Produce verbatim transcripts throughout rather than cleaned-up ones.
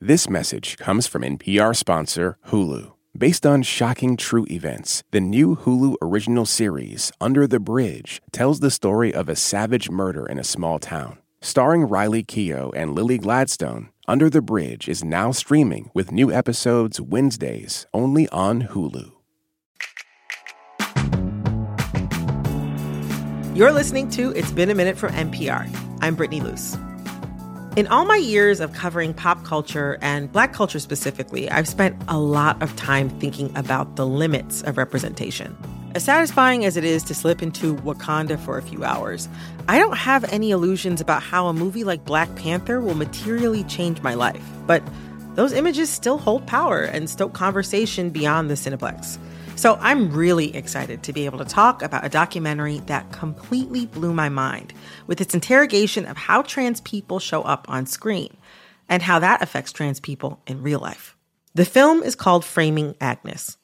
This message comes from N P R sponsor Hulu. Based on shocking true events, the new Hulu original series, Under the Bridge, tells the story of a savage murder in a small town. Starring Riley Keough and Lily Gladstone, Under the Bridge is now streaming with new episodes Wednesdays only on Hulu. You're listening to It's Been a Minute from N P R. I'm Brittany Luce. In all my years of covering pop culture and Black culture specifically, I've spent a lot of time thinking about the limits of representation. As satisfying as it is to slip into Wakanda for a few hours, I don't have any illusions about how a movie like Black Panther will materially change my life. But those images still hold power and stoke conversation beyond the Cineplex. So I'm really excited to be able to talk about a documentary that completely blew my mind with its interrogation of how trans people show up on screen and how that affects trans people in real life. The film is called Framing Agnes.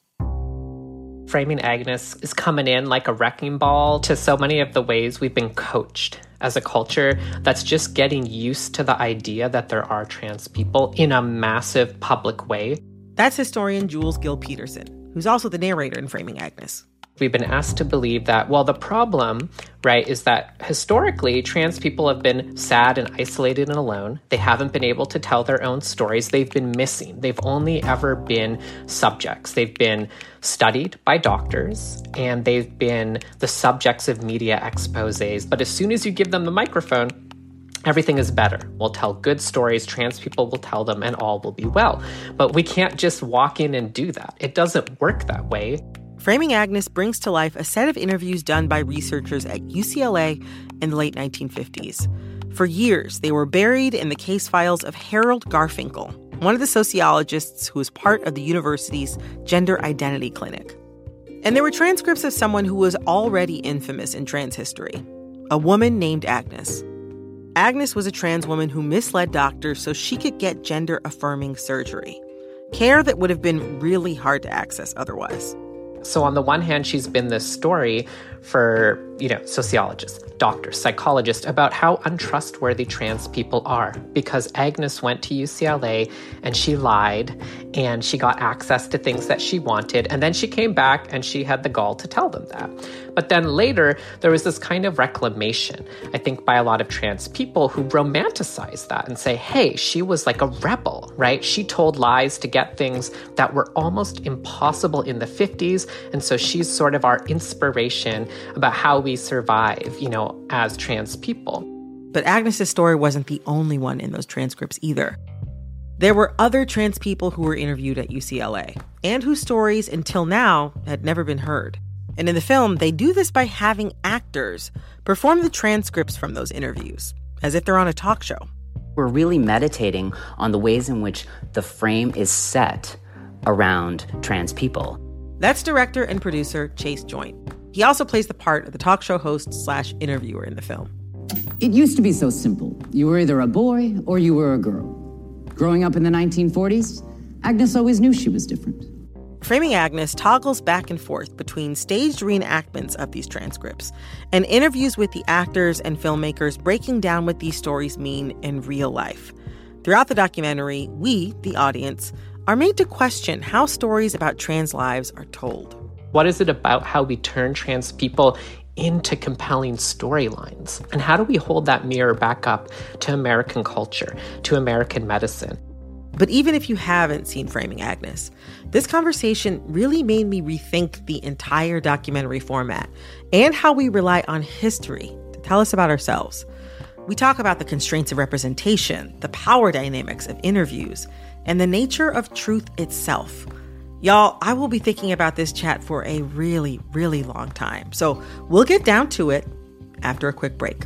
Framing Agnes is coming in like a wrecking ball to so many of the ways we've been coached as a culture that's just getting used to the idea that there are trans people in a massive public way. That's historian Jules Gill Peterson, who's also the narrator in Framing Agnes. We've been asked to believe that, well, the problem, right, is that historically, trans people have been sad and isolated and alone. They haven't been able to tell their own stories. They've been missing. They've only ever been subjects. They've been studied by doctors, and they've been the subjects of media exposés. But as soon as you give them the microphone, everything is better. We'll tell good stories, trans people will tell them, and all will be well. But we can't just walk in and do that. It doesn't work that way. Framing Agnes brings to life a set of interviews done by researchers at U C L A in the late nineteen fifties. For years, they were buried in the case files of Harold Garfinkel, one of the sociologists who was part of the university's Gender Identity Clinic. And there were transcripts of someone who was already infamous in trans history, a woman named Agnes. Agnes was a trans woman who misled doctors so she could get gender-affirming surgery, care that would have been really hard to access otherwise. So on the one hand, she's been this story for, you know, sociologists, doctors, psychologists about how untrustworthy trans people are, because Agnes went to U C L A and she lied and she got access to things that she wanted. And then she came back and she had the gall to tell them that. But then later, there was this kind of reclamation, I think, by a lot of trans people who romanticize that and say, hey, she was like a rebel, right? She told lies to get things that were almost impossible in the fifties. And so she's sort of our inspiration about how we survive, you know, as trans people. But Agnes's story wasn't the only one in those transcripts either. There were other trans people who were interviewed at U C L A and whose stories until now had never been heard. And in the film, they do this by having actors perform the transcripts from those interviews, as if they're on a talk show. We're really meditating on the ways in which the frame is set around trans people. That's director and producer Chase Joint. He also plays the part of the talk show host slash interviewer in the film. It used to be so simple. You were either a boy or you were a girl. Growing up in the nineteen forties, Agnes always knew she was different. Framing Agnes toggles back and forth between staged reenactments of these transcripts and interviews with the actors and filmmakers breaking down what these stories mean in real life. Throughout the documentary, we, the audience, are made to question how stories about trans lives are told. What is it about how we turn trans people into compelling storylines? And how do we hold that mirror back up to American culture, to American medicine? But even if you haven't seen Framing Agnes, this conversation really made me rethink the entire documentary format and how we rely on history to tell us about ourselves. We talk about the constraints of representation, the power dynamics of interviews, and the nature of truth itself. Y'all, I will be thinking about this chat for a really, really long time. So we'll get down to it after a quick break.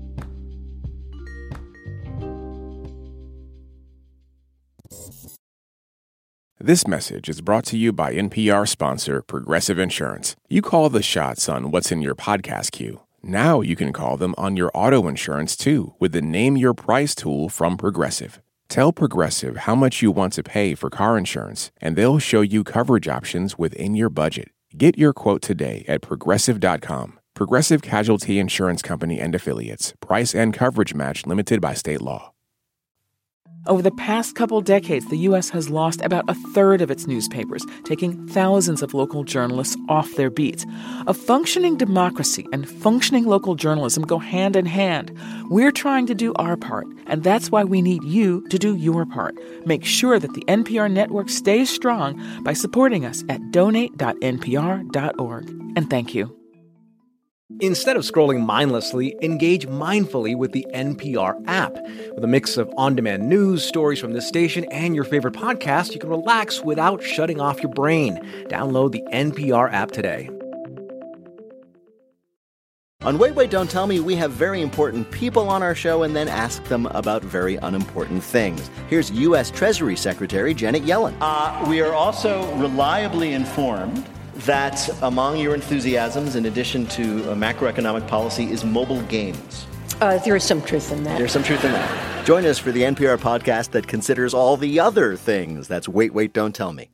This message is brought to you by N P R sponsor Progressive Insurance. You call the shots on what's in your podcast queue. Now you can call them on your auto insurance too with the Name Your Price tool from Progressive. Tell Progressive how much you want to pay for car insurance, and they'll show you coverage options within your budget. Get your quote today at progressive dot com. Progressive Casualty Insurance Company and Affiliates. Price and coverage match limited by state law. Over the past couple decades, the U S has lost about a third of its newspapers, taking thousands of local journalists off their beats. A functioning democracy and functioning local journalism go hand in hand. We're trying to do our part, and that's why we need you to do your part. Make sure that the N P R network stays strong by supporting us at donate dot n p r dot org. And thank you. Instead of scrolling mindlessly, engage mindfully with the N P R app. With a mix of on-demand news, stories from this station, and your favorite podcast, you can relax without shutting off your brain. Download the N P R app today. On Wait, Wait, Don't Tell Me, we have very important people on our show and then ask them about very unimportant things. Here's U S Treasury Secretary Janet Yellen. Uh, we are also reliably informed that among your enthusiasms, in addition to uh, macroeconomic policy, is mobile games. Uh, there is some truth in that. There's some truth in that. Join us for the N P R podcast that considers all the other things. That's Wait, Wait, Don't Tell Me.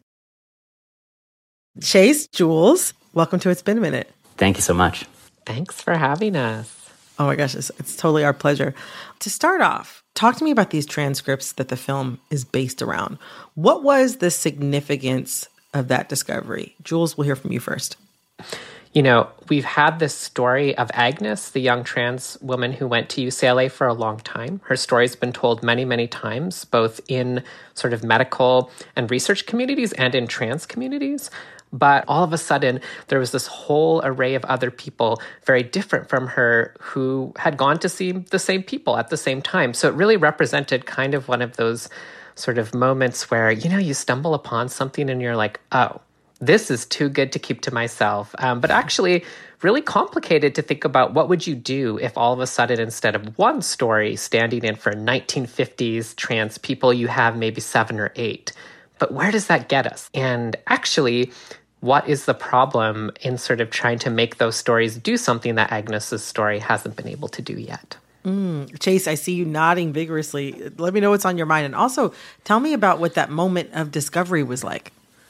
Chase, Jules, welcome to It's Been a Minute. Thank you so much. Thanks for having us. Oh my gosh, it's, it's totally our pleasure. To start off, talk to me about these transcripts that the film is based around. What was the significance of that discovery? Jules, we'll hear from you first. You know, we've had this story of Agnes, the young trans woman who went to U C L A for a long time. Her story's been told many, many times, both in sort of medical and research communities and in trans communities. But all of a sudden, there was this whole array of other people very different from her who had gone to see the same people at the same time. So it really represented kind of one of those sort of moments where, you know, you stumble upon something and you're like, oh, this is too good to keep to myself. Um, but actually really complicated to think about what would you do if all of a sudden, instead of one story standing in for nineteen fifties trans people, you have maybe seven or eight. But where does that get us? And actually, what is the problem in sort of trying to make those stories do something that Agnes's story hasn't been able to do yet? Mm. Chase, I see you nodding vigorously. Let me know what's on your mind. And also, tell me about what that moment of discovery was like.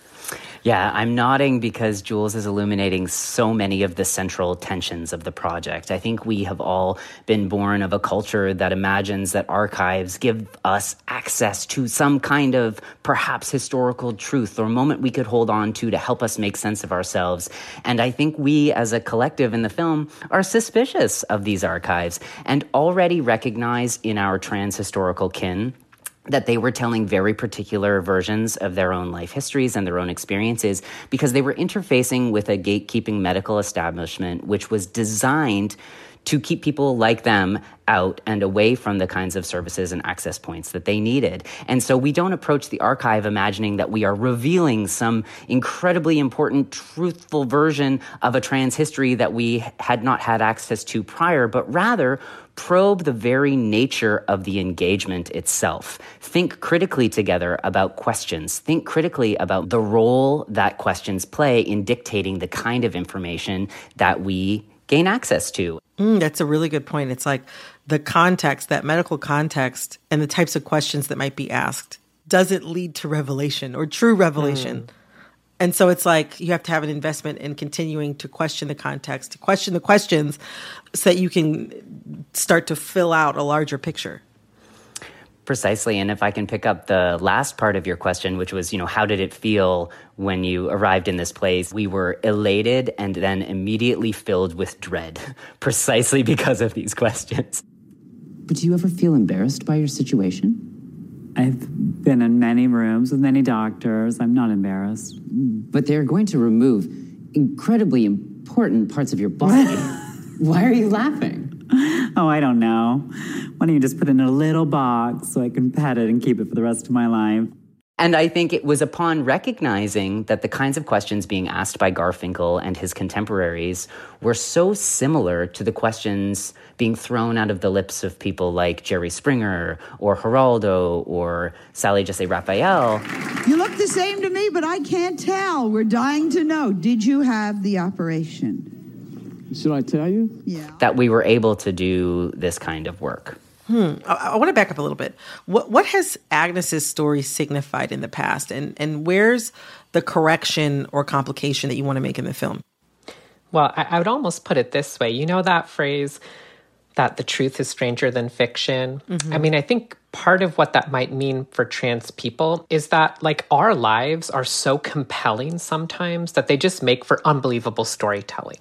Yeah, I'm nodding because Jules is illuminating so many of the central tensions of the project. I think we have all been born of a culture that imagines that archives give us access to some kind of perhaps historical truth or moment we could hold on to to help us make sense of ourselves. And I think we as a collective in the film are suspicious of these archives and already recognize in our trans historical kin that they were telling very particular versions of their own life histories and their own experiences because they were interfacing with a gatekeeping medical establishment which was designed to keep people like them out and away from the kinds of services and access points that they needed. And so we don't approach the archive imagining that we are revealing some incredibly important, truthful version of a trans history that we had not had access to prior, but rather probe the very nature of the engagement itself. Think critically together about questions. Think critically about the role that questions play in dictating the kind of information that we gain access to. Mm, that's a really good point. It's like the context, that medical context, and the types of questions that might be asked doesn't lead to revelation or true revelation. Mm. And so it's like you have to have an investment in continuing to question the context, to question the questions so that you can start to fill out a larger picture. Precisely. And if I can pick up the last part of your question, which was, you know, how did it feel when you arrived in this place? We were elated and then immediately filled with dread, precisely because of these questions. But do you ever feel embarrassed by your situation? I've been in many rooms with many doctors. I'm not embarrassed. But they're going to remove incredibly important parts of your body. Why are you laughing? Oh, I don't know. Why don't you just put it in a little box so I can pet it and keep it for the rest of my life? And I think it was upon recognizing that the kinds of questions being asked by Garfinkel and his contemporaries were so similar to the questions being thrown out of the lips of people like Jerry Springer or Geraldo or Sally Jessy Raphael. You look the same to me, but I can't tell. We're dying to know. Did you have the operation? Should I tell you? Yeah. That we were able to do this kind of work. Hmm. I, I want to back up a little bit. What what has Agnes's story signified in the past, and and where's the correction or complication that you want to make in the film? Well, I, I would almost put it this way. You know that phrase, that the truth is stranger than fiction. Mm-hmm. I mean, I think part of what that might mean for trans people is that, like, our lives are so compelling sometimes that they just make for unbelievable storytelling.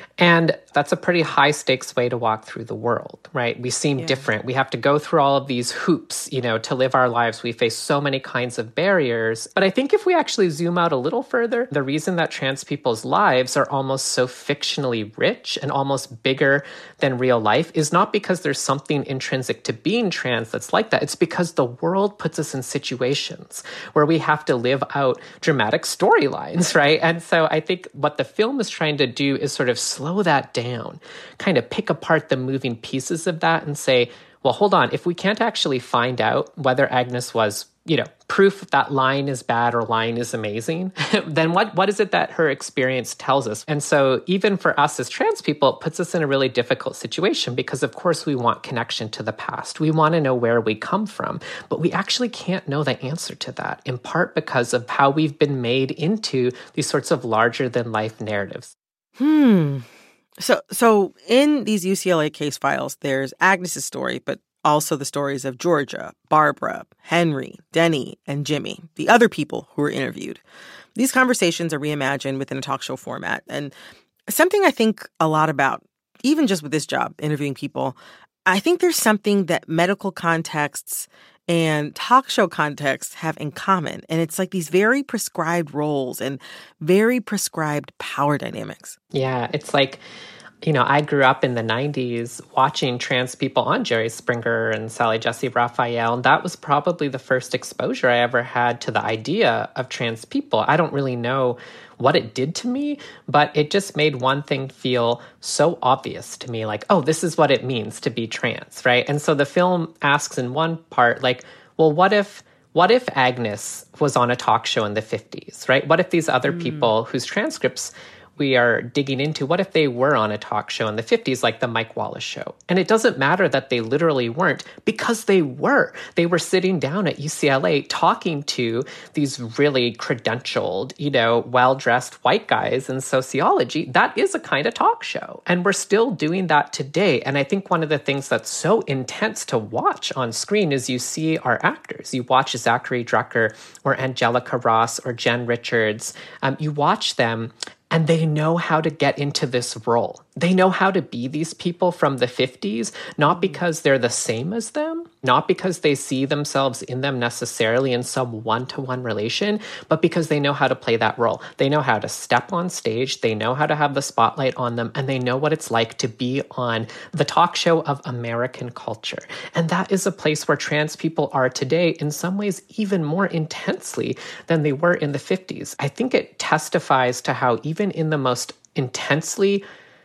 And that's a pretty high stakes way to walk through the world, right? We seem yeah. different. We have to go through all of these hoops, you know, to live our lives. We face so many kinds of barriers. But I think if we actually zoom out a little further, the reason that trans people's lives are almost so fictionally rich and almost bigger than real life is not because there's something intrinsic to being trans that's like that. It's because the world puts us in situations where we have to live out dramatic storylines, right? And so I think what the film is trying to do is sort of slow Slow that down, kind of pick apart the moving pieces of that and say, well, hold on, if we can't actually find out whether Agnes was, you know, proof that lying is bad or lying is amazing, then what, what is it that her experience tells us? And so even for us as trans people, it puts us in a really difficult situation because, of course, we want connection to the past. We want to know where we come from, but we actually can't know the answer to that, in part because of how we've been made into these sorts of larger-than-life narratives. Hmm. So so in these U C L A case files, there's Agnes's story, but also the stories of Georgia, Barbara, Henry, Denny, and Jimmy, the other people who were interviewed. These conversations are reimagined within a talk show format. And something I think a lot about, even just with this job, interviewing people, I think there's something that medical contexts and talk show contexts have in common. And it's like these very prescribed roles and very prescribed power dynamics. Yeah, it's like, you know, I grew up in the nineties watching trans people on Jerry Springer and Sally Jessy Raphael, and that was probably the first exposure I ever had to the idea of trans people. I don't really know what it did to me, but it just made one thing feel so obvious to me, like, oh, this is what it means to be trans, right? And so the film asks in one part, like, well, what if what if Agnes was on a talk show in the fifties, right? What if these other mm. people whose transcripts we are digging into, what if they were on a talk show in the fifties, like the Mike Wallace Show? And it doesn't matter that they literally weren't, because they were. They were sitting down at U C L A talking to these really credentialed, you know, well-dressed white guys in sociology. That is a kind of talk show. And we're still doing that today. And I think one of the things that's so intense to watch on screen is you see our actors. You watch Zachary Drucker or Angelica Ross or Jen Richards. Um, you watch them, and they know how to get into this role. They know how to be these people from the fifties, not because they're the same as them, not because they see themselves in them necessarily in some one-to-one relation, but because they know how to play that role. They know how to step on stage, they know how to have the spotlight on them, and they know what it's like to be on the talk show of American culture. And that is a place where trans people are today, in some ways even more intensely than they were in the fifties. I think it testifies to how even in the most intensely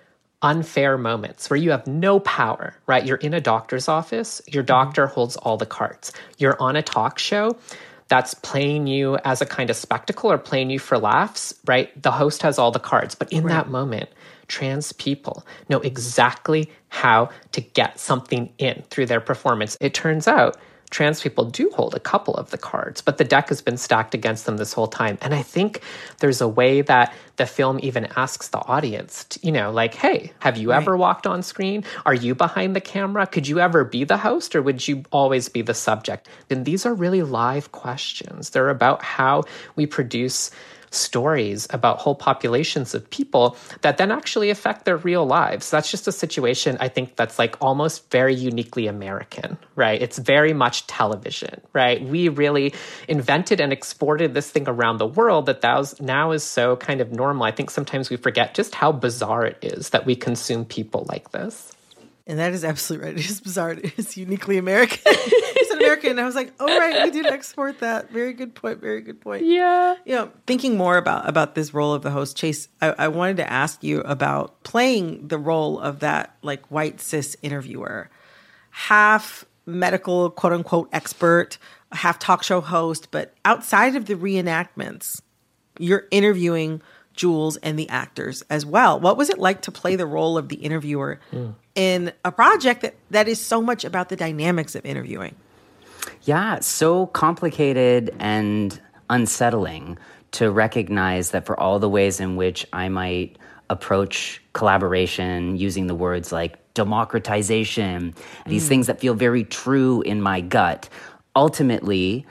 unfair moments where you have no power, right? You're in a doctor's office, your doctor holds all the cards. You're on a talk show that's playing you as a kind of spectacle or playing you for laughs, right? The host has all the cards. But in right. that moment, trans people know exactly how to get something in through their performance. It turns out trans people do hold a couple of the cards, but the deck has been stacked against them this whole time. And I think there's a way that the film even asks the audience, to, you know, like, hey, have you right. ever walked on screen? Are you behind the camera? Could you ever be the host, or would you always be the subject? And these are really live questions. They're about how we produce stories about whole populations of people that then actually affect their real lives. That's just a situation, I think, that's like almost very uniquely American, right? It's very much television, right? We really invented and exported this thing around the world that now is so kind of normal. I think sometimes we forget just how bizarre it is that we consume people like this. And that is absolutely right. It is bizarre. It is uniquely American. It's an American. And I was like, oh, right, we did export that. Very good point. Very good point. Yeah. You know, thinking more about, about this role of the host, Chase, I, I wanted to ask you about playing the role of that, like, white cis interviewer. Half medical, quote unquote, expert, half talk show host. But outside of the reenactments, you're interviewing Jules and the actors as well. What was it like to play the role of the interviewer mm. in a project that, that is so much about the dynamics of interviewing? Yeah, so complicated and unsettling to recognize that for all the ways in which I might approach collaboration using the words like democratization, these Mm. things that feel very true in my gut. Ultimately,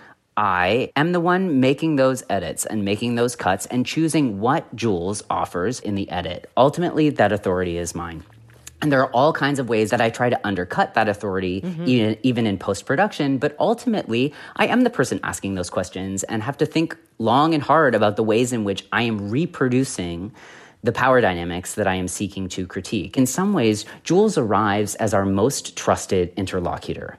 I am the one making those edits and making those cuts and choosing what Jules offers in the edit. Ultimately, that authority is mine. And there are all kinds of ways that I try to undercut that authority, mm-hmm. even, even in post-production. But ultimately, I am the person asking those questions and have to think long and hard about the ways in which I am reproducing the power dynamics that I am seeking to critique. In some ways, Jules arrives as our most trusted interlocutor.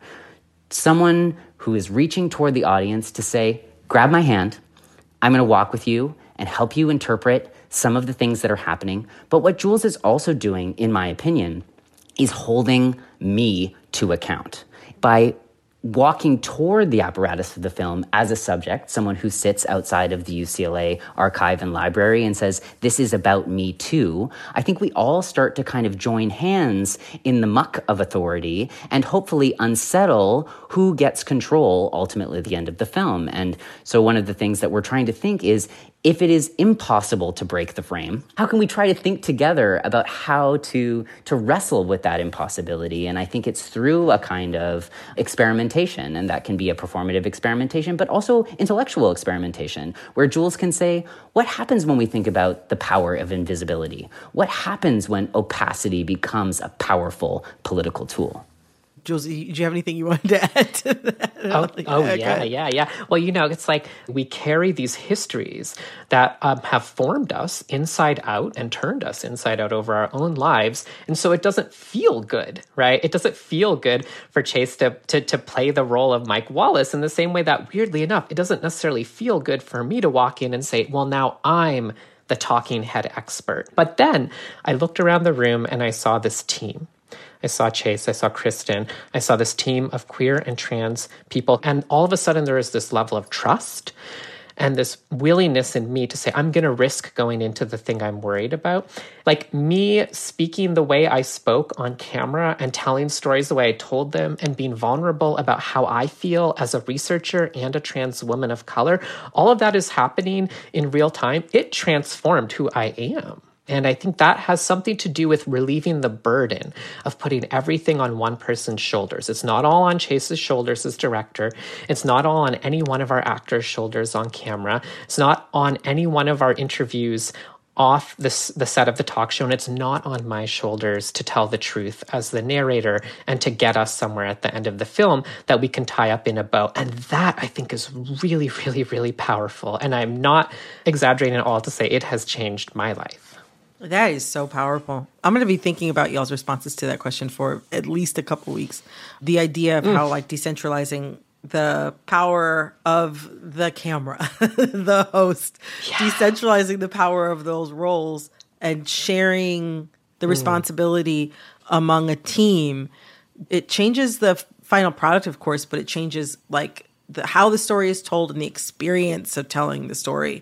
Someone who is reaching toward the audience to say, grab my hand, I'm going to walk with you and help you interpret some of the things that are happening. But what Jules is also doing, in my opinion, is holding me to account by walking toward the apparatus of the film as a subject, someone who sits outside of the U C L A archive and library and says, this is about me too. I think we all start to kind of join hands in the muck of authority and hopefully unsettle who gets control ultimately at the end of the film. And so one of the things that we're trying to think is, if it is impossible to break the frame, how can we try to think together about how to, to wrestle with that impossibility? And I think it's through a kind of experimentation, and that can be a performative experimentation, but also intellectual experimentation, where Jules can say, what happens when we think about the power of invisibility? What happens when opacity becomes a powerful political tool? Jules, do you have anything you wanted to add to that? Oh, oh okay. yeah, yeah, yeah. Well, you know, it's like we carry these histories that um, have formed us inside out and turned us inside out over our own lives. And so it doesn't feel good, right? It doesn't feel good for Chase to, to, to play the role of Mike Wallace in the same way that, weirdly enough, it doesn't necessarily feel good for me to walk in and say, well, now I'm the talking head expert. But then I looked around the room and I saw this team. I saw Chase, I saw Kristen, I saw this team of queer and trans people. And all of a sudden there is this level of trust and this willingness in me to say, I'm going to risk going into the thing I'm worried about. Like me speaking the way I spoke on camera and telling stories the way I told them and being vulnerable about how I feel as a researcher and a trans woman of color. All of that is happening in real time. It transformed who I am. And I think that has something to do with relieving the burden of putting everything on one person's shoulders. It's not all on Chase's shoulders as director. It's not all on any one of our actors' shoulders on camera. It's not on any one of our interviews off the, the set of the talk show. And it's not on my shoulders to tell the truth as the narrator and to get us somewhere at the end of the film that we can tie up in a bow. And that, I think, is really, really, really powerful. And I'm not exaggerating at all to say it has changed my life. That is so powerful. I'm going to be thinking about y'all's responses to that question for at least a couple weeks. The idea of mm. how like decentralizing the power of the camera, the host, yeah. decentralizing the power of those roles and sharing the mm. responsibility among a team. It changes the final product, of course, but it changes like the, how the story is told and the experience of telling the story.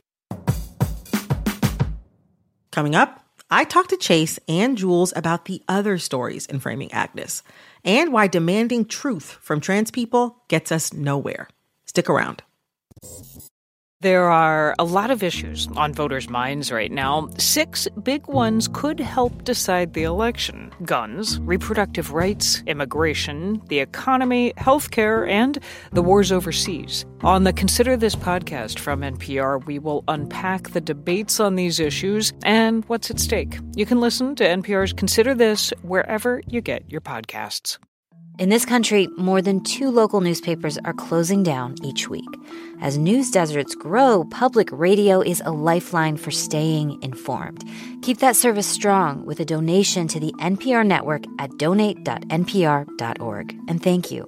Coming up, I talked to Chase and Jules about the other stories in Framing Agnes and why demanding truth from trans people gets us nowhere. Stick around. There are a lot of issues on voters' minds right now. Six big ones could help decide the election: guns, reproductive rights, immigration, the economy, healthcare, and the wars overseas. On the Consider This podcast from N P R, we will unpack the debates on these issues and what's at stake. You can listen to N P R's Consider This wherever you get your podcasts. In this country, more than two local newspapers are closing down each week. As news deserts grow, public radio is a lifeline for staying informed. Keep that service strong with a donation to the N P R network at donate dot n p r dot org. And thank you.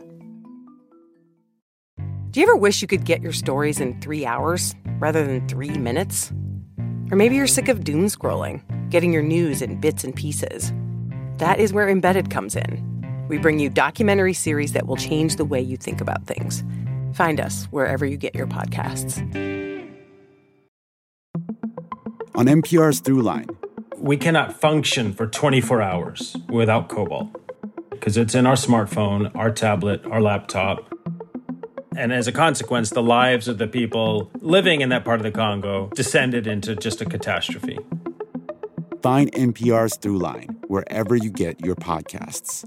Do you ever wish you could get your stories in three hours rather than three minutes? Or maybe you're sick of doom scrolling, getting your news in bits and pieces. That is where Embedded comes in. We bring you documentary series that will change the way you think about things. Find us wherever you get your podcasts. On N P R's Throughline. We cannot function for twenty-four hours without cobalt because it's in our smartphone, our tablet, our laptop. And as a consequence, the lives of the people living in that part of the Congo descended into just a catastrophe. Find N P R's Throughline wherever you get your podcasts.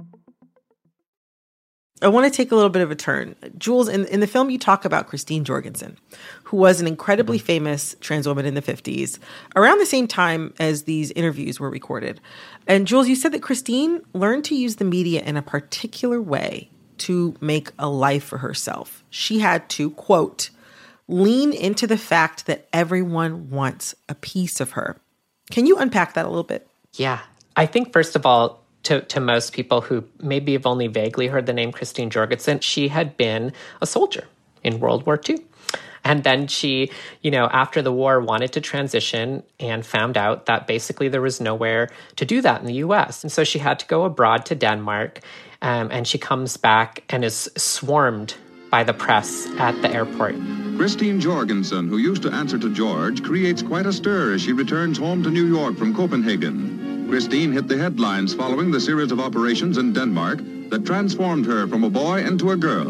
I want to take a little bit of a turn. Jules, in, in the film, you talk about Christine Jorgensen, who was an incredibly famous trans woman in the fifties, around the same time as these interviews were recorded. And Jules, you said that Christine learned to use the media in a particular way to make a life for herself. She had to, quote, lean into the fact that everyone wants a piece of her. Can you unpack that a little bit? Yeah. I think, first of all, To, to most people who maybe have only vaguely heard the name Christine Jorgensen, she had been a soldier in World War Two. And then she, you know, after the war wanted to transition and found out that basically there was nowhere to do that in the U S. And so she had to go abroad to Denmark, um, and she comes back and is swarmed by the press at the airport. Christine Jorgensen, who used to answer to George, creates quite a stir as she returns home to New York from Copenhagen. Christine hit the headlines following the series of operations in Denmark that transformed her from a boy into a girl.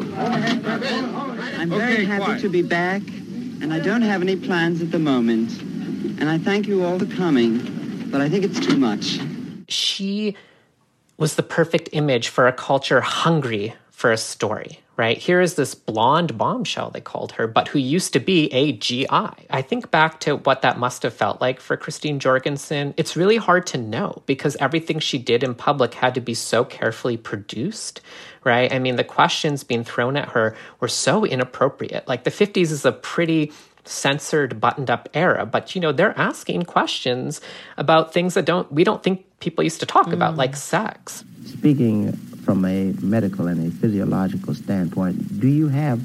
I'm very okay, happy quiet. to be back, and I don't have any plans at the moment. And I thank you all for coming, but I think it's too much. She was the perfect image for a culture hungry for a story, right? Here is this blonde bombshell, they called her, but who used to be a G I. I think back to what that must have felt like for Christine Jorgensen. It's really hard to know because everything she did in public had to be so carefully produced, right? I mean, the questions being thrown at her were so inappropriate. Like the fifties is a pretty censored, buttoned-up era, but, you know, they're asking questions about things that don't we don't think people used to talk mm. about, like sex. Speaking from a medical and a physiological standpoint, do you have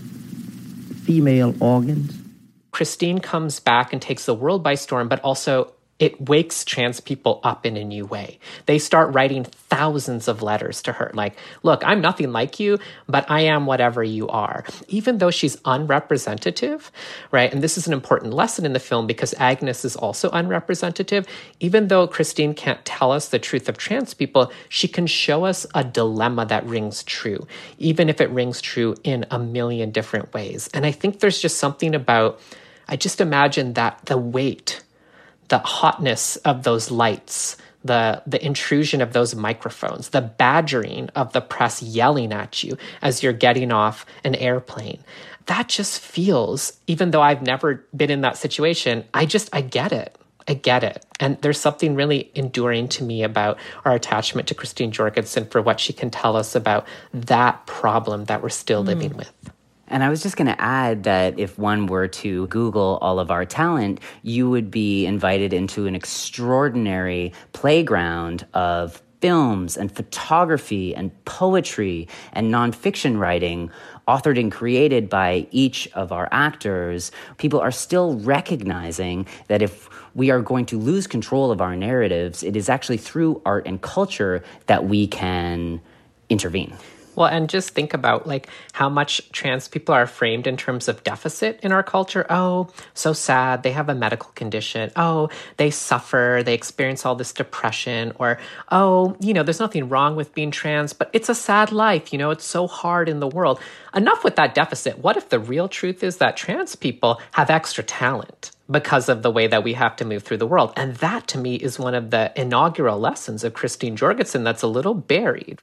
female organs? Christine comes back and takes the world by storm, but also it wakes trans people up in a new way. They start writing thousands of letters to her, like, look, I'm nothing like you, but I am whatever you are. Even though she's unrepresentative, right? And this is an important lesson in the film because Agnes is also unrepresentative. Even though Christine can't tell us the truth of trans people, she can show us a dilemma that rings true, even if it rings true in a million different ways. And I think there's just something about, I just imagine that the weight, the hotness of those lights, the the intrusion of those microphones, the badgering of the press yelling at you as you're getting off an airplane. That just feels, even though I've never been in that situation, I just, I get it. I get it. And there's something really enduring to me about our attachment to Christine Jorgensen for what she can tell us about that problem that we're still mm. living with. And I was just going to add that if one were to Google all of our talent, you would be invited into an extraordinary playground of films and photography and poetry and nonfiction writing authored and created by each of our actors. People are still recognizing that if we are going to lose control of our narratives, it is actually through art and culture that we can intervene. Well, and just think about like how much trans people are framed in terms of deficit in our culture. Oh, so sad. They have a medical condition. Oh, they suffer. They experience all this depression. Or, oh, you know, there's nothing wrong with being trans, but it's a sad life. You know, it's so hard in the world. Enough with that deficit. What if the real truth is that trans people have extra talent because of the way that we have to move through the world? And that, to me, is one of the inaugural lessons of Christine Jorgensen that's a little buried.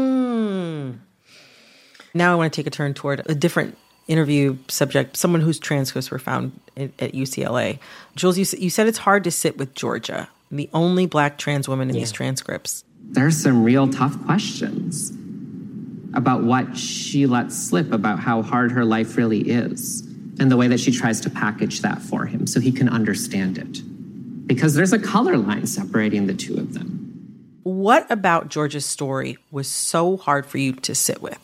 Mm. Now I want to take a turn toward a different interview subject, someone whose transcripts were found at, at U C L A. Jules, you, you said it's hard to sit with Georgia, the only Black trans woman in yeah. these transcripts. There's some real tough questions about what she lets slip, about how hard her life really is, and the way that she tries to package that for him so he can understand it. Because there's a color line separating the two of them. What about Georgia's story was so hard for you to sit with?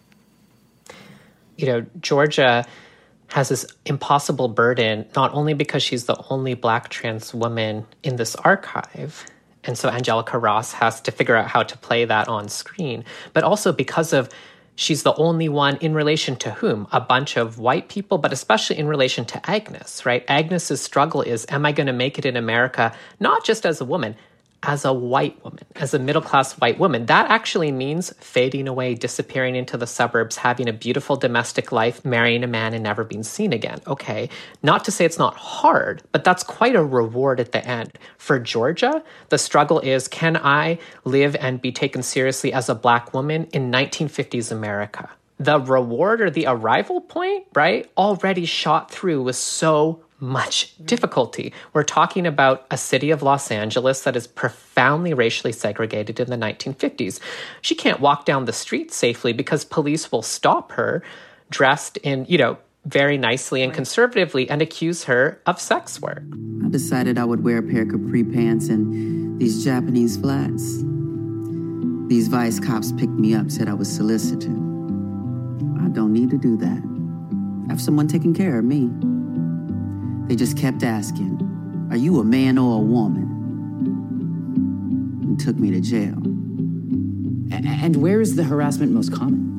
You know, Georgia has this impossible burden, not only because she's the only Black trans woman in this archive, and so Angelica Ross has to figure out how to play that on screen, but also because of she's the only one in relation to whom? A bunch of white people, but especially in relation to Agnes, right? Agnes's struggle is, am I going to make it in America, not just as a woman, as a white woman, as a middle-class white woman. That actually means fading away, disappearing into the suburbs, having a beautiful domestic life, marrying a man and never being seen again. Okay, not to say it's not hard, but that's quite a reward at the end. For Georgia, the struggle is, can I live and be taken seriously as a Black woman in nineteen fifties America? The reward or the arrival point, right, already shot through with so much difficulty. We're talking about a city of Los Angeles that is profoundly racially segregated in the nineteen fifties. She can't walk down the street safely because police will stop her dressed in, you know, very nicely and conservatively and accuse her of sex work. I decided I would wear a pair of capri pants and these Japanese flats. These vice cops picked me up, said I was solicited. I don't need to do that. I have someone taking care of me. They just kept asking, are you a man or a woman? And took me to jail. And where is the harassment most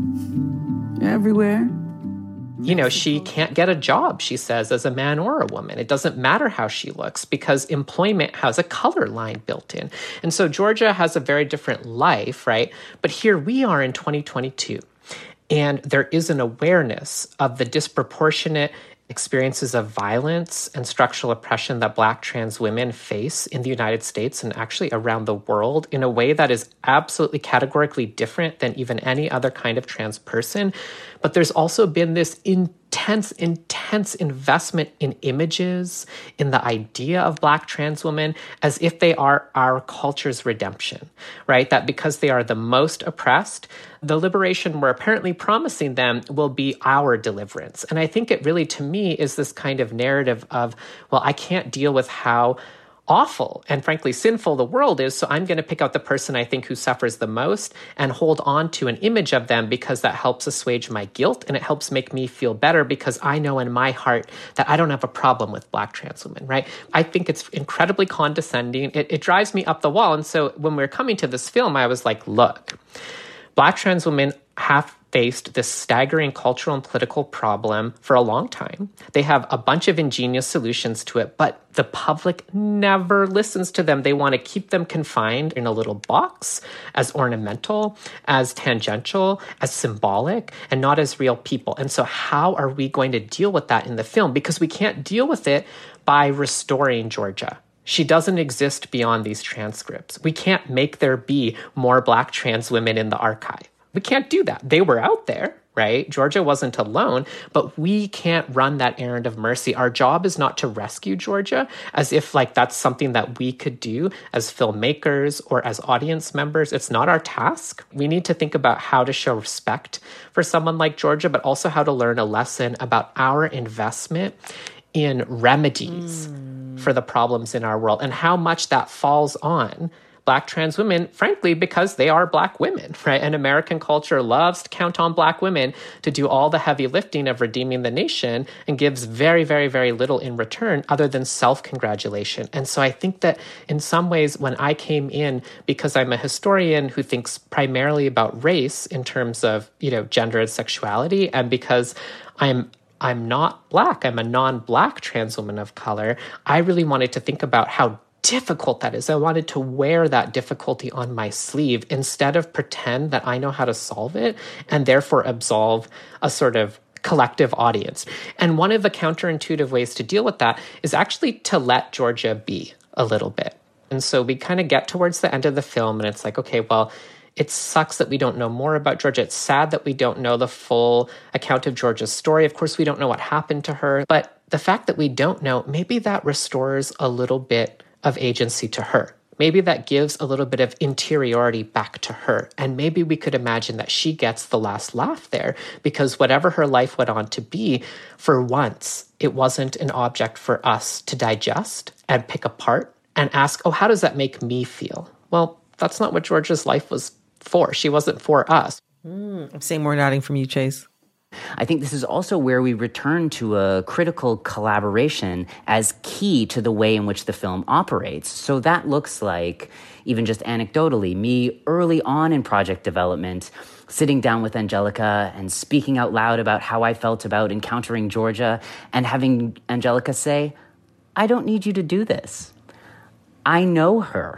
common? Everywhere. You know, she can't get a job, she says, as a man or a woman. It doesn't matter how she looks because employment has a color line built in. And so Georgia has a very different life, right? But here we are in twenty twenty-two, and there is an awareness of the disproportionate experiences of violence and structural oppression that Black trans women face in the United States and actually around the world in a way that is absolutely categorically different than even any other kind of trans person. But there's also been this intense, intense investment in images, in the idea of Black trans women as if they are our culture's redemption, right? That because they are the most oppressed, the liberation we're apparently promising them will be our deliverance. And I think it really, to me, is this kind of narrative of, well, I can't deal with how awful and frankly sinful the world is, so I'm going to pick out the person I think who suffers the most and hold on to an image of them because that helps assuage my guilt and it helps make me feel better because I know in my heart that I don't have a problem with Black trans women, right? I think it's incredibly condescending. It, it drives me up the wall. And so when we were coming to this film, I was like, look, Black trans women have faced this staggering cultural and political problem for a long time. They have a bunch of ingenious solutions to it, but the public never listens to them. They want to keep them confined in a little box as ornamental, as tangential, as symbolic, and not as real people. And so how are we going to deal with that in the film? Because we can't deal with it by restoring Georgia. She doesn't exist beyond these transcripts. We can't make there be more Black trans women in the archive. We can't do that. They were out there, right? Georgia wasn't alone, but we can't run that errand of mercy. Our job is not to rescue Georgia as if like that's something that we could do as filmmakers or as audience members. It's not our task. We need to think about how to show respect for someone like Georgia, but also how to learn a lesson about our investment in remedies mm. for the problems in our world and how much that falls on Black trans women, frankly, because they are Black women, right? And American culture loves to count on Black women to do all the heavy lifting of redeeming the nation and gives very, very, very little in return other than self-congratulation. And so I think that in some ways, when I came in, because I'm a historian who thinks primarily about race in terms of, you know, gender and sexuality, and because I'm I'm not Black, I'm a non-Black trans woman of color, I really wanted to think about how difficult that is. I wanted to wear that difficulty on my sleeve instead of pretend that I know how to solve it and therefore absolve a sort of collective audience. And one of the counterintuitive ways to deal with that is actually to let Georgia be a little bit. And so we kind of get towards the end of the film and it's like, okay, well, it sucks that we don't know more about Georgia. It's sad that we don't know the full account of Georgia's story. Of course, we don't know what happened to her. But the fact that we don't know, maybe that restores a little bit of agency to her. Maybe that gives a little bit of interiority back to her. And maybe we could imagine that she gets the last laugh there because whatever her life went on to be, for once, it wasn't an object for us to digest and pick apart and ask, oh, how does that make me feel? Well, that's not what Georgia's life was for. She wasn't for us. Mm, I'm seeing more nodding from you, Chase. I think this is also where we return to a critical collaboration as key to the way in which the film operates. So that looks like, even just anecdotally, me early on in project development, sitting down with Angelica and speaking out loud about how I felt about encountering Georgia and having Angelica say, I don't need you to do this. I know her.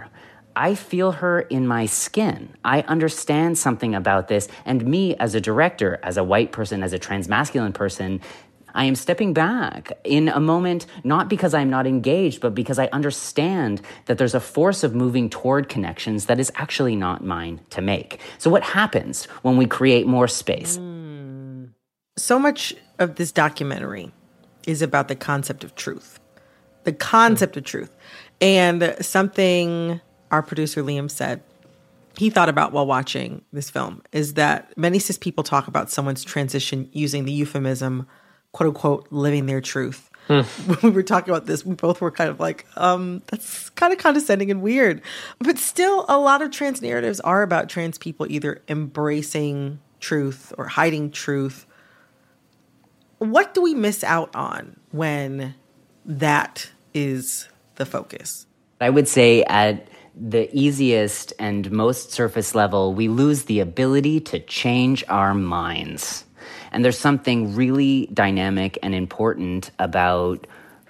I feel her in my skin. I understand something about this. And me as a director, as a white person, as a transmasculine person, I am stepping back in a moment, not because I'm not engaged, but because I understand that there's a force of moving toward connections that is actually not mine to make. So what happens when we create more space? Mm. So much of this documentary is about the concept of truth. The concept mm. of truth. And something our producer Liam said he thought about while watching this film is that many cis people talk about someone's transition using the euphemism, quote unquote, living their truth. Mm. When we were talking about this, we both were kind of like, um, that's kind of condescending and weird. But still, a lot of trans narratives are about trans people either embracing truth or hiding truth. What do we miss out on when that is the focus? I would say at the easiest and most surface level, we lose the ability to change our minds. And there's something really dynamic and important about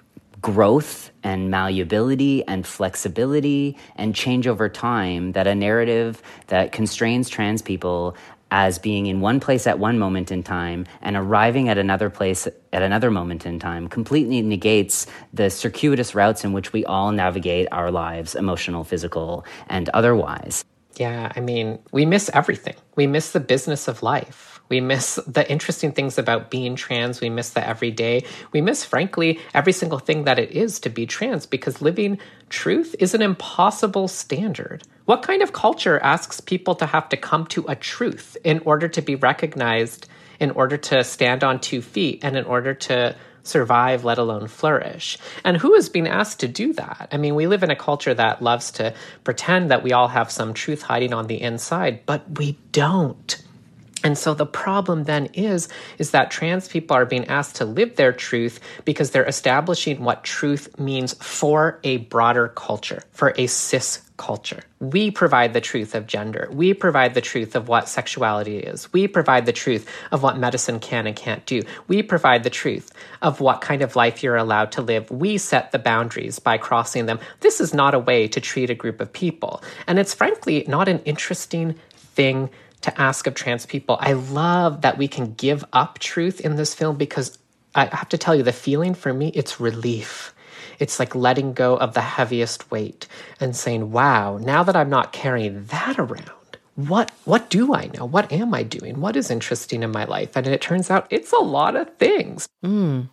growth and malleability and flexibility and change over time that a narrative that constrains trans people as being in one place at one moment in time and arriving at another place at another moment in time completely negates the circuitous routes in which we all navigate our lives, emotional, physical, and otherwise. Yeah, I mean, we miss everything. We miss the business of life. We miss the interesting things about being trans. We miss the everyday. We miss, frankly, every single thing that it is to be trans, because living truth is an impossible standard. What kind of culture asks people to have to come to a truth in order to be recognized, in order to stand on two feet, and in order to survive, let alone flourish? And who is being asked to do that? I mean, we live in a culture that loves to pretend that we all have some truth hiding on the inside, but we don't. And so the problem then is, is that trans people are being asked to live their truth because they're establishing what truth means for a broader culture, for a cis culture. We provide the truth of gender. We provide the truth of what sexuality is. We provide the truth of what medicine can and can't do. We provide the truth of what kind of life you're allowed to live. We set the boundaries by crossing them. This is not a way to treat a group of people. And it's frankly not an interesting thing to ask of trans people. I love that we can give up truth in this film because I have to tell you, the feeling for me, it's relief. It's like letting go of the heaviest weight and saying, wow, now that I'm not carrying that around, what what do I know? What am I doing? What is interesting in my life? And it turns out it's a lot of things. Mm.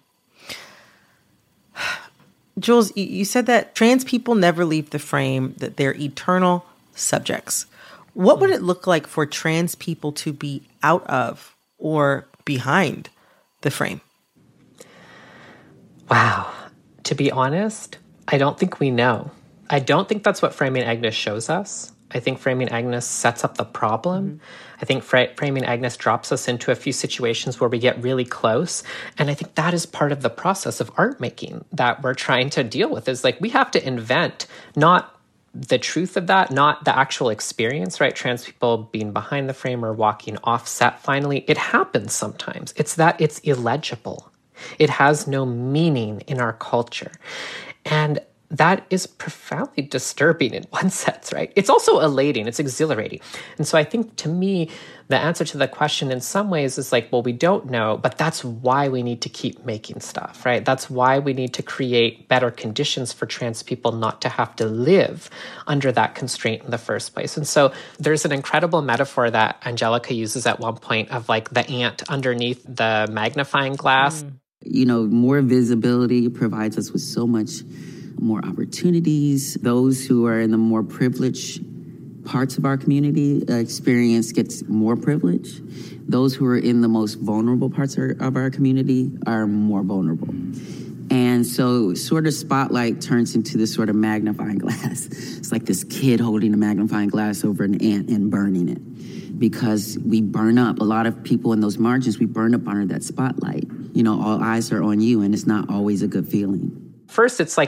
Jules, you said that trans people never leave the frame, that they're eternal subjects. What would it look like for trans people to be out of or behind the frame? Wow. To be honest, I don't think we know. I don't think that's what Framing Agnes shows us. I think Framing Agnes sets up the problem. Mm-hmm. I think Fra- Framing Agnes drops us into a few situations where we get really close. And I think that is part of the process of art making that we're trying to deal with, is like we have to invent not the truth of that, not the actual experience, right? Trans people being behind the frame or walking off set finally. It happens sometimes. It's that it's illegible. It has no meaning in our culture. And that is profoundly disturbing in one sense, right? It's also elating. It's exhilarating. And so I think, to me, the answer to the question in some ways is like, well, we don't know, but that's why we need to keep making stuff, right? That's why we need to create better conditions for trans people not to have to live under that constraint in the first place. And so there's an incredible metaphor that Angelica uses at one point of like the ant underneath the magnifying glass. Mm. You know, more visibility provides us with so much more opportunities. Those who are in the more privileged parts of our community uh, experience gets more privilege. Those who are in the most vulnerable parts of our, of our community are more vulnerable. And so sort of spotlight turns into this sort of magnifying glass. It's like this kid holding a magnifying glass over an ant and burning it. Because we burn up. A lot of people in those margins, we burn up under that spotlight. You know, all eyes are on you, and it's not always a good feeling. First, it's like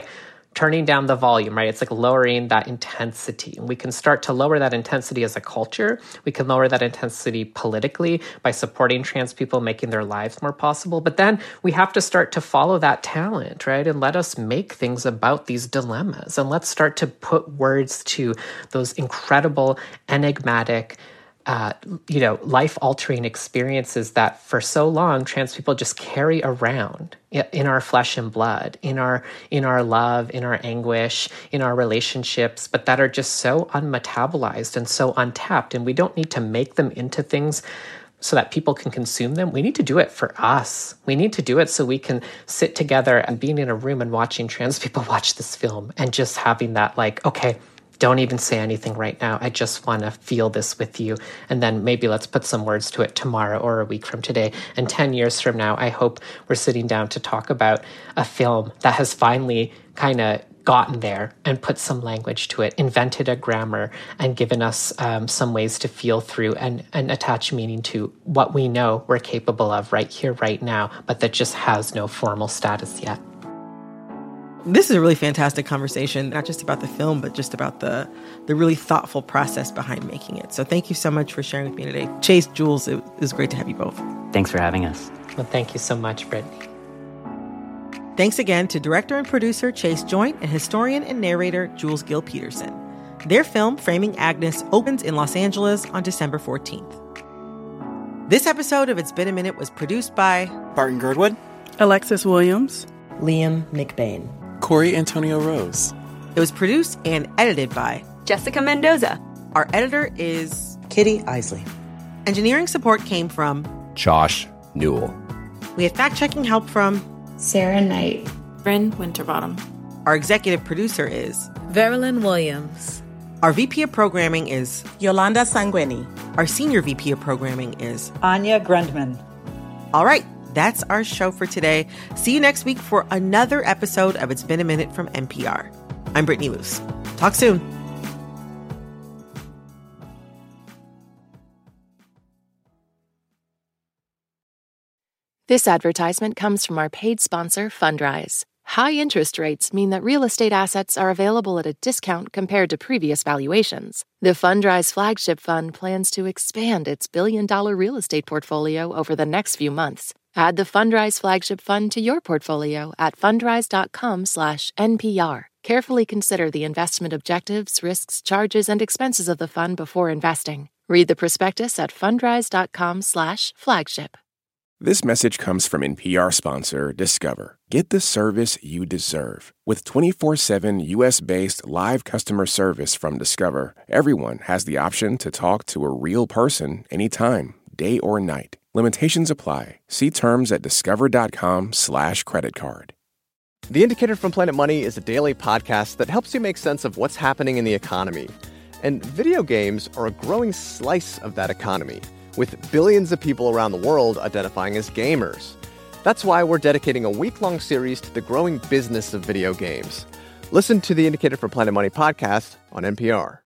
turning down the volume, right? It's like lowering that intensity. And we can start to lower that intensity as a culture. We can lower that intensity politically by supporting trans people, making their lives more possible. But then we have to start to follow that talent, right? And let us make things about these dilemmas. And let's start to put words to those incredible, enigmatic, Uh, you know, life-altering experiences that for so long trans people just carry around in our flesh and blood, in our in our love, in our anguish, in our relationships, but that are just so unmetabolized and so untapped. And we don't need to make them into things so that people can consume them. We need to do it for us. We need to do it so we can sit together and being in a room and watching trans people watch this film and just having that like, okay, don't even say anything right now. I just want to feel this with you. And then maybe let's put some words to it tomorrow or a week from today. And ten years from now, I hope we're sitting down to talk about a film that has finally kind of gotten there and put some language to it, invented a grammar, and given us um, some ways to feel through and, and attach meaning to what we know we're capable of right here, right now, but that just has no formal status yet. This is a really fantastic conversation, not just about the film, but just about the the really thoughtful process behind making it. So thank you so much for sharing with me today. Chase, Jules, it was great to have you both. Thanks for having us. Well, thank you so much, Brittany. Thanks again to director and producer Chase Joint and historian and narrator Jules Gill Peterson. Their film, Framing Agnes, opens in Los Angeles on December fourteenth. This episode of It's Been a Minute was produced by Barton Girdwood, Alexis Williams, Liam McBain, Corey Antonio Rose. It was produced and edited by Jessica Mendoza. Our editor is Kitty Isley. Engineering support came from Josh Newell. We had fact-checking help from Sarah Knight. Bryn Winterbottom. Our executive producer is Verilyn Williams. Our V P of programming is Yolanda Sanguini. Our senior V P of programming is Anya Grundman. All right. That's our show for today. See you next week for another episode of It's Been a Minute from N P R. I'm Brittany Luce. Talk soon. This advertisement comes from our paid sponsor, Fundrise. High interest rates mean that real estate assets are available at a discount compared to previous valuations. The Fundrise Flagship Fund plans to expand its billion-dollar real estate portfolio over the next few months. Add the Fundrise Flagship Fund to your portfolio at fundrise.com slash NPR. Carefully consider the investment objectives, risks, charges, and expenses of the fund before investing. Read the prospectus at fundrise.com slash flagship. This message comes from N P R sponsor Discover. Get the service you deserve. With twenty-four seven U S-based live customer service from Discover, everyone has the option to talk to a real person anytime, day or night. Limitations apply. See terms at discover.com slash credit card. The Indicator from Planet Money is a daily podcast that helps you make sense of what's happening in the economy. And video games are a growing slice of that economy, with billions of people around the world identifying as gamers. That's why we're dedicating a week-long series to the growing business of video games. Listen to the Indicator from Planet Money podcast on N P R.